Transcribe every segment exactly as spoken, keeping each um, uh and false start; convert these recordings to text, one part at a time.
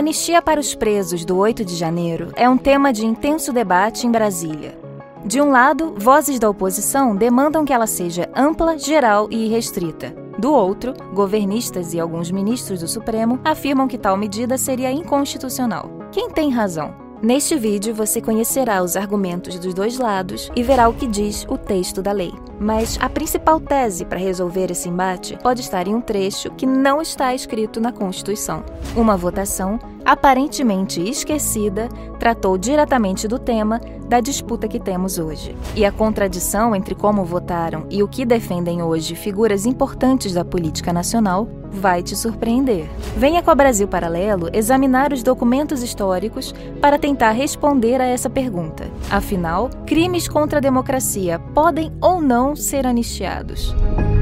anistia para os presos do oito de janeiro é um tema de intenso debate em Brasília. De um lado, vozes da oposição demandam que ela seja ampla, geral e irrestrita. Do outro, governistas e alguns ministros do Supremo afirmam que tal medida seria inconstitucional. Quem tem razão? Neste vídeo, você conhecerá os argumentos dos dois lados e verá o que diz o texto da lei. Mas a principal tese para resolver esse embate pode estar em um trecho que não está escrito na Constituição. Uma votação, aparentemente esquecida, tratou diretamente do tema da disputa que temos hoje. E a contradição entre como votaram e o que defendem hoje figuras importantes da política nacional vai te surpreender. Venha com a Brasil Paralelo examinar os documentos históricos para tentar responder a essa pergunta. Afinal, crimes contra a democracia podem ou não ser anistiados?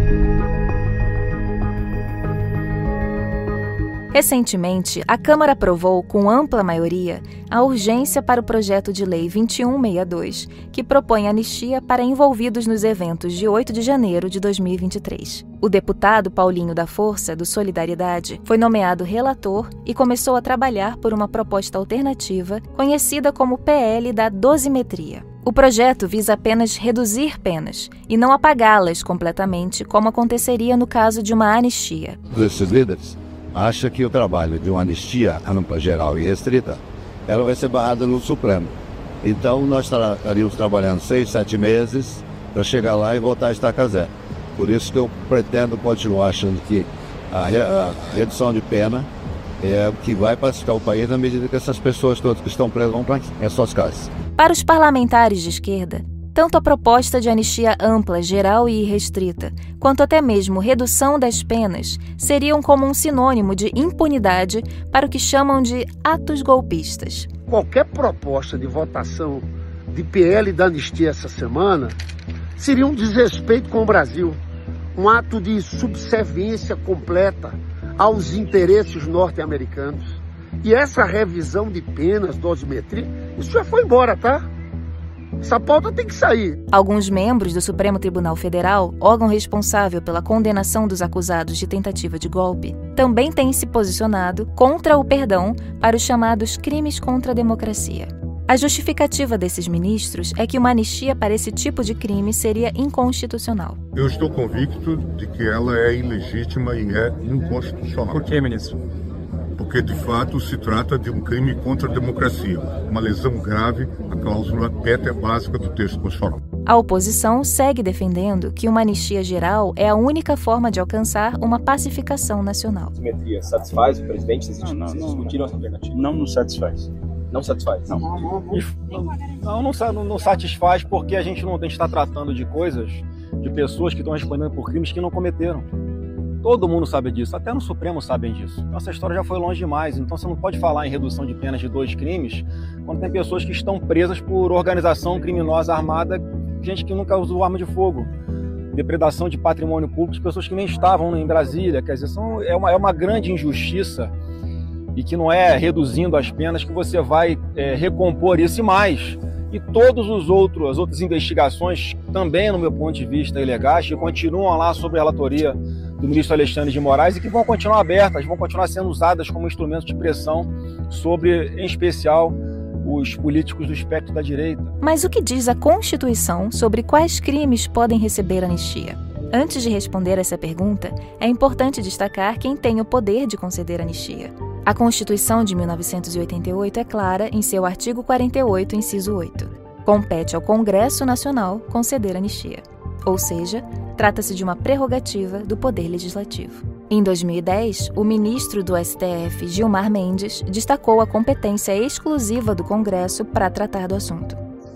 Recentemente, a Câmara aprovou com ampla maioria a urgência para o projeto de lei vinte e um sessenta e dois, que propõe anistia para envolvidos nos eventos de oito de janeiro de dois mil e vinte e três. O deputado Paulinho da Força, do Solidariedade, foi nomeado relator e começou a trabalhar por uma proposta alternativa conhecida como P L da dosimetria. O projeto visa apenas reduzir penas e não apagá-las completamente, como aconteceria no caso de uma anistia. Esses líderes acha que o trabalho de uma anistia ampla, geral e restrita, ela vai ser barrada no Supremo. Então nós estaríamos trabalhando seis, sete meses para chegar lá e voltar a estaca zero. Por isso que eu pretendo continuar achando que a, a redução de pena é o que vai pacificar o país na medida que essas pessoas todas que estão presas vão para as suas casas. Para os parlamentares de esquerda, tanto a proposta de anistia ampla, geral e irrestrita, quanto até mesmo redução das penas, seriam como um sinônimo de impunidade para o que chamam de atos golpistas. Qualquer proposta de votação de P L da anistia essa semana seria um desrespeito com o Brasil, um ato de subserviência completa aos interesses norte-americanos. E essa revisão de penas, dosimetria, isso já foi embora, tá? Essa pauta tem que sair. Alguns membros do Supremo Tribunal Federal, órgão responsável pela condenação dos acusados de tentativa de golpe, também têm se posicionado contra o perdão para os chamados crimes contra a democracia. A justificativa desses ministros é que uma anistia para esse tipo de crime seria inconstitucional. Eu estou convicto de que ela é ilegítima e é inconstitucional. Por que, ministro? Porque, de fato, se trata de um crime contra a democracia, uma lesão grave à cláusula pétrea básica do texto constitucional. A oposição segue defendendo que uma anistia geral é a única forma de alcançar uma pacificação nacional. A simetria satisfaz o presidente? Vocês não, não, discutiram essa alternativa? Não nos satisfaz. Não satisfaz? Não. Não, não, não, não satisfaz porque a gente não tem que estar tratando de coisas, de pessoas que estão respondendo por crimes que não cometeram. Todo mundo sabe disso, até no Supremo sabem disso. Nossa história já foi longe demais, então você não pode falar em redução de penas de dois crimes quando tem pessoas que estão presas por organização criminosa armada, gente que nunca usou arma de fogo, depredação de patrimônio público de pessoas que nem estavam em Brasília. Quer dizer, são, é, uma, é uma grande injustiça e que não é reduzindo as penas que você vai é, recompor isso e mais. E todos os outros, as outras investigações, também, no meu ponto de vista, ilegais, que continuam lá sob a relatoria do ministro Alexandre de Moraes e que vão continuar abertas, vão continuar sendo usadas como instrumento de pressão sobre, em especial, os políticos do espectro da direita. Mas o que diz a Constituição sobre quais crimes podem receber anistia? Antes de responder essa pergunta, é importante destacar quem tem o poder de conceder anistia. A Constituição de mil novecentos e oitenta e oito é clara em seu artigo quarenta e oito, inciso oito. Compete ao Congresso Nacional conceder anistia. Ou seja, trata-se de uma prerrogativa do Poder Legislativo. Em dois mil e dez, o ministro do S T F, Gilmar Mendes, destacou a competência exclusiva do Congresso para tratar do assunto.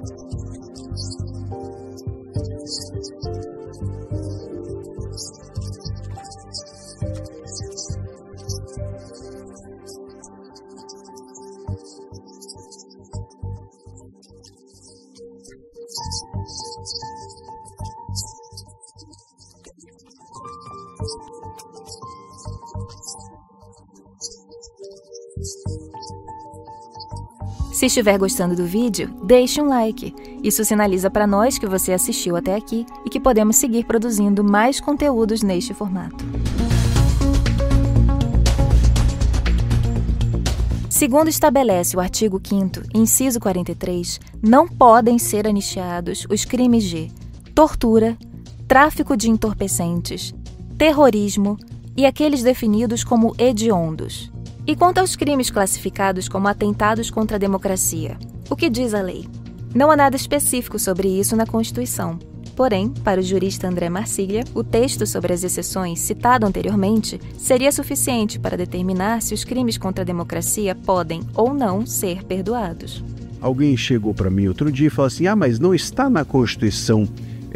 Se estiver gostando do vídeo, deixe um like. Isso sinaliza para nós que você assistiu até aqui e que podemos seguir produzindo mais conteúdos neste formato. Segundo estabelece o artigo quinto, inciso quarenta e três, não podem ser anistiados os crimes de tortura, tráfico de entorpecentes, terrorismo e aqueles definidos como hediondos. E quanto aos crimes classificados como atentados contra a democracia, o que diz a lei? Não há nada específico sobre isso na Constituição. Porém, para o jurista André Marsiglia, o texto sobre as exceções citado anteriormente seria suficiente para determinar se os crimes contra a democracia podem ou não ser perdoados. Alguém chegou para mim outro dia e falou assim, ah, mas não está na Constituição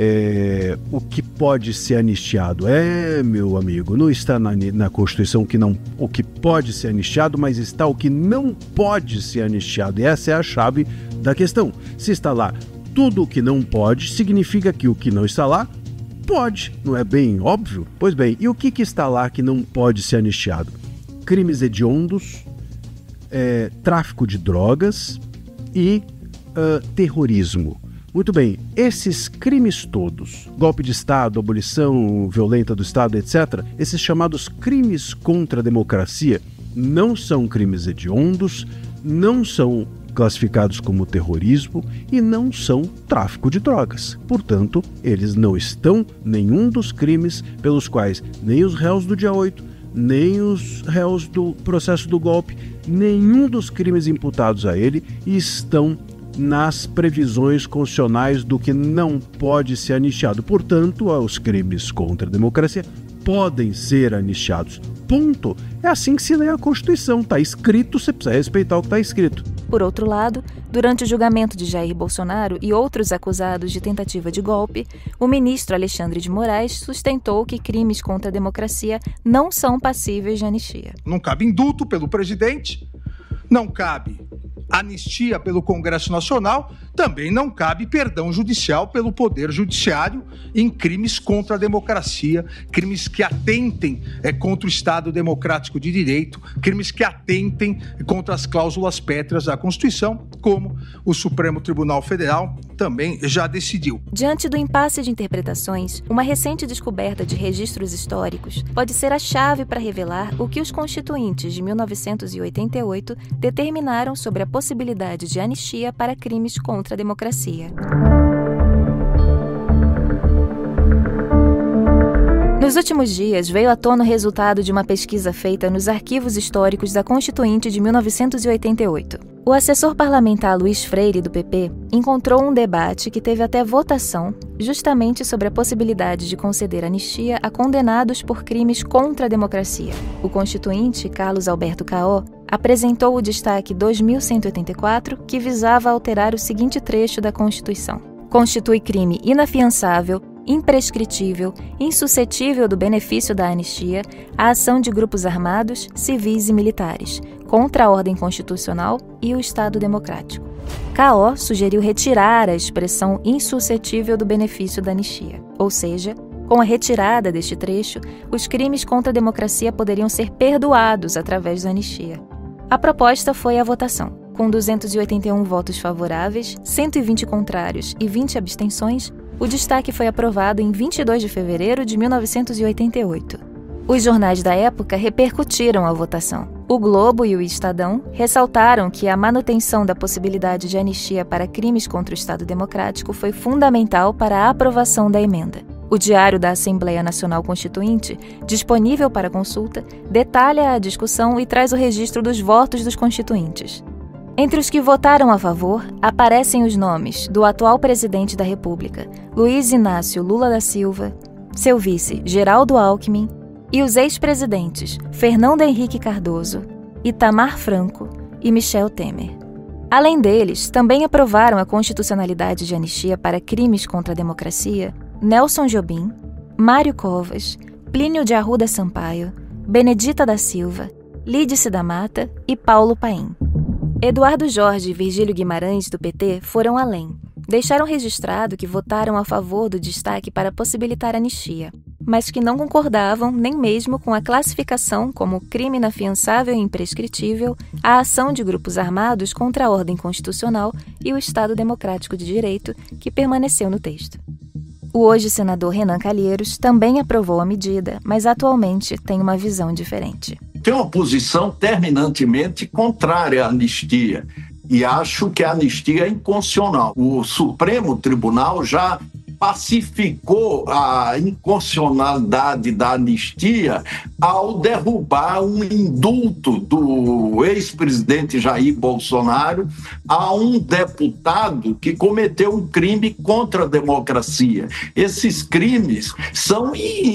é, o que pode ser anistiado. É, meu amigo, não está na, na Constituição que não, o que pode ser anistiado, mas está o que não pode ser anistiado. E essa é a chave da questão. Se está lá tudo o que não pode, significa que o que não está lá, pode. Não é bem óbvio? Pois bem, e o que, que está lá que não pode ser anistiado? Crimes hediondos, é, tráfico de drogas e uh, terrorismo. Muito bem, esses crimes todos, golpe de Estado, abolição violenta do Estado, etcétera, esses chamados crimes contra a democracia, não são crimes hediondos, não são classificados como terrorismo e não são tráfico de drogas. Portanto, eles não estão nenhum dos crimes pelos quais nem os réus do dia oito, nem os réus do processo do golpe, nenhum dos crimes imputados a ele estão nas previsões constitucionais do que não pode ser anistiado. Portanto, os crimes contra a democracia podem ser anistiados. Ponto. É assim que se lê a Constituição. Está escrito, você precisa respeitar o que está escrito. Por outro lado, durante o julgamento de Jair Bolsonaro e outros acusados de tentativa de golpe, o ministro Alexandre de Moraes sustentou que crimes contra a democracia não são passíveis de anistia. Não cabe indulto pelo presidente, não cabe anistia pelo Congresso Nacional, também não cabe perdão judicial pelo Poder Judiciário em crimes contra a democracia, crimes que atentem é, contra o Estado Democrático de Direito, crimes que atentem contra as cláusulas pétreas da Constituição, como o Supremo Tribunal Federal também já decidiu. Diante do impasse de interpretações, uma recente descoberta de registros históricos pode ser a chave para revelar o que os constituintes de mil novecentos e oitenta e oito determinaram sobre a possibilidade de anistia para crimes contra a democracia. Nos últimos dias, veio à tona o resultado de uma pesquisa feita nos arquivos históricos da Constituinte de mil novecentos e oitenta e oito. O assessor parlamentar Luiz Freire, do P P, encontrou um debate que teve até votação justamente sobre a possibilidade de conceder anistia a condenados por crimes contra a democracia. O constituinte, Carlos Alberto Caó, apresentou o destaque dois mil cento e oitenta e quatro, que visava alterar o seguinte trecho da Constituição. Constitui crime inafiançável, imprescritível, insuscetível do benefício da anistia, a ação de grupos armados, civis e militares, contra a ordem constitucional e o Estado democrático. Caó sugeriu retirar a expressão insuscetível do benefício da anistia, ou seja, com a retirada deste trecho, os crimes contra a democracia poderiam ser perdoados através da anistia. A proposta foi à votação. Com duzentos e oitenta e um votos favoráveis, cento e vinte contrários e vinte abstenções, o destaque foi aprovado em vinte e dois de fevereiro de mil novecentos e oitenta e oito. Os jornais da época repercutiram a votação. O Globo e o Estadão ressaltaram que a manutenção da possibilidade de anistia para crimes contra o Estado Democrático foi fundamental para a aprovação da emenda. O Diário da Assembleia Nacional Constituinte, disponível para consulta, detalha a discussão e traz o registro dos votos dos constituintes. Entre os que votaram a favor, aparecem os nomes do atual presidente da República, Luiz Inácio Lula da Silva, seu vice, Geraldo Alckmin, e os ex-presidentes Fernando Henrique Cardoso, Itamar Franco e Michel Temer. Além deles, também aprovaram a constitucionalidade de anistia para crimes contra a democracia Nelson Jobim, Mário Covas, Plínio de Arruda Sampaio, Benedita da Silva, Lídice da Mata e Paulo Paim. Eduardo Jorge e Virgílio Guimarães, do P T, foram além. Deixaram registrado que votaram a favor do destaque para possibilitar anistia, mas que não concordavam nem mesmo com a classificação como crime inafiançável e imprescritível a ação de grupos armados contra a ordem constitucional e o Estado Democrático de Direito, que permaneceu no texto. O hoje senador Renan Calheiros também aprovou a medida, mas atualmente tem uma visão diferente. tem uma posição terminantemente contrária à anistia. E acho que a anistia é inconstitucional. O Supremo Tribunal já pacificou a inconstitucionalidade da anistia ao derrubar um indulto do ex-presidente Jair Bolsonaro a um deputado que cometeu um crime contra a democracia. Esses crimes são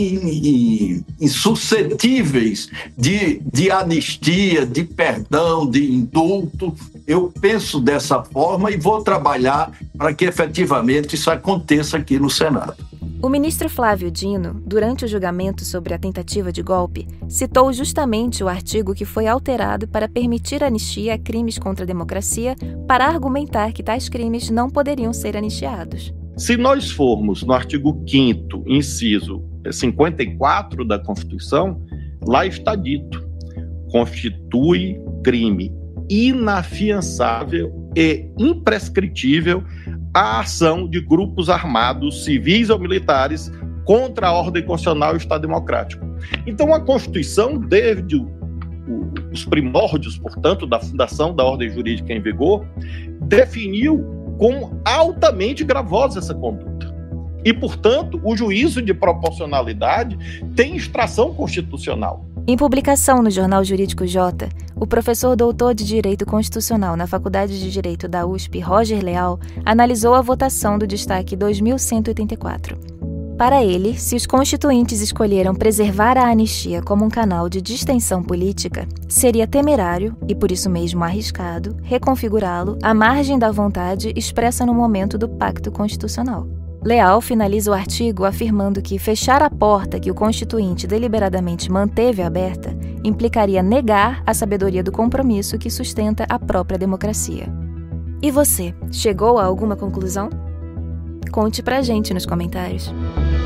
insuscetíveis de, de anistia, de perdão, de indulto. Eu penso dessa forma e vou trabalhar para que efetivamente isso aconteça aqui no Senado. O ministro Flávio Dino, durante o julgamento sobre a tentativa de golpe, citou justamente o artigo que foi alterado para permitir anistia a crimes contra a democracia, para argumentar que tais crimes não poderiam ser anistiados. Se nós formos no artigo quinto, inciso cinquenta e quatro da Constituição, lá está dito: constitui crime inafiançável e imprescritível a ação de grupos armados, civis ou militares, contra a ordem constitucional e o Estado Democrático. Então, a Constituição, desde o, o, os primórdios, portanto, da fundação da ordem jurídica em vigor, definiu como altamente gravosa essa conduta. E, portanto, o juízo de proporcionalidade tem extração constitucional. Em publicação no Jornal Jurídico J, o professor doutor de Direito Constitucional na Faculdade de Direito da U S P, Roger Leal, analisou a votação do destaque dois mil cento e oitenta e quatro. Para ele, se os constituintes escolheram preservar a anistia como um canal de distensão política, seria temerário, e por isso mesmo arriscado, reconfigurá-lo à margem da vontade expressa no momento do Pacto Constitucional. Leal finaliza o artigo afirmando que fechar a porta que o constituinte deliberadamente manteve aberta implicaria negar a sabedoria do compromisso que sustenta a própria democracia. E você, chegou a alguma conclusão? Conte pra gente nos comentários.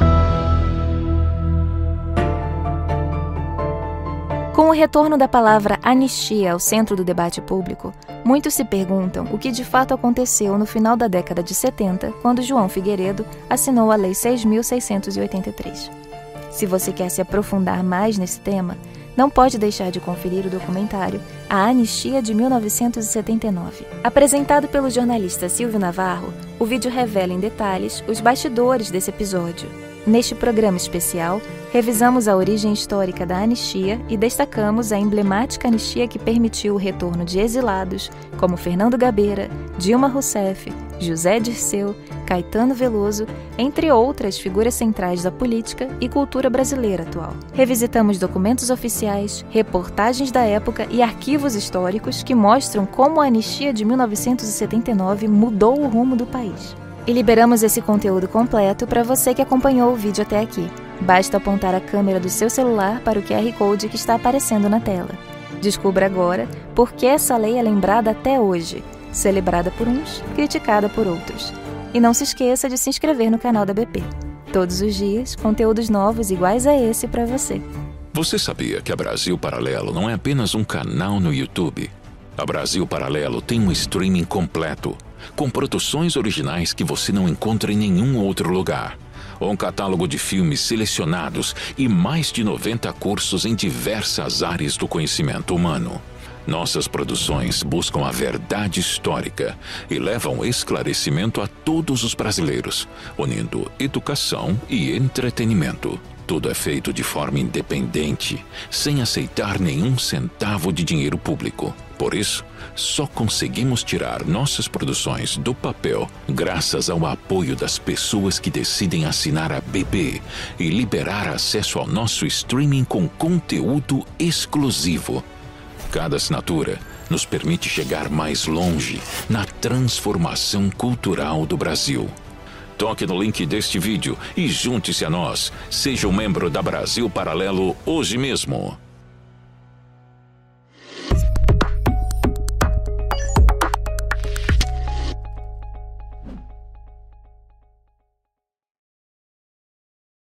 Com o retorno da palavra anistia ao centro do debate público, muitos se perguntam o que de fato aconteceu no final da década de setenta, quando João Figueiredo assinou a Lei seis mil seiscentos e oitenta e três. Se você quer se aprofundar mais nesse tema, não pode deixar de conferir o documentário A Anistia de mil novecentos e setenta e nove. Apresentado pelo jornalista Silvio Navarro, o vídeo revela em detalhes os bastidores desse episódio. Neste programa especial, revisamos a origem histórica da anistia e destacamos a emblemática anistia que permitiu o retorno de exilados como Fernando Gabeira, Dilma Rousseff, José Dirceu, Caetano Veloso, entre outras figuras centrais da política e cultura brasileira atual. Revisitamos documentos oficiais, reportagens da época e arquivos históricos que mostram como a anistia de mil novecentos e setenta e nove mudou o rumo do país. E liberamos esse conteúdo completo para você que acompanhou o vídeo até aqui. Basta apontar a câmera do seu celular para o Q R Code que está aparecendo na tela. Descubra agora por que essa lei é lembrada até hoje, celebrada por uns, criticada por outros. E não se esqueça de se inscrever no canal da B P. Todos os dias, conteúdos novos iguais a esse para você. Você sabia que a Brasil Paralelo não é apenas um canal no YouTube? A Brasil Paralelo tem um streaming completo, com produções originais que você não encontra em nenhum outro lugar. Um catálogo de filmes selecionados e mais de noventa cursos em diversas áreas do conhecimento humano. Nossas produções buscam a verdade histórica e levam esclarecimento a todos os brasileiros, unindo educação e entretenimento. Tudo é feito de forma independente, sem aceitar nenhum centavo de dinheiro público. Por isso, só conseguimos tirar nossas produções do papel graças ao apoio das pessoas que decidem assinar a B B e liberar acesso ao nosso streaming com conteúdo exclusivo. Cada assinatura nos permite chegar mais longe na transformação cultural do Brasil. Toque no link deste vídeo e junte-se a nós. Seja um membro da Brasil Paralelo hoje mesmo.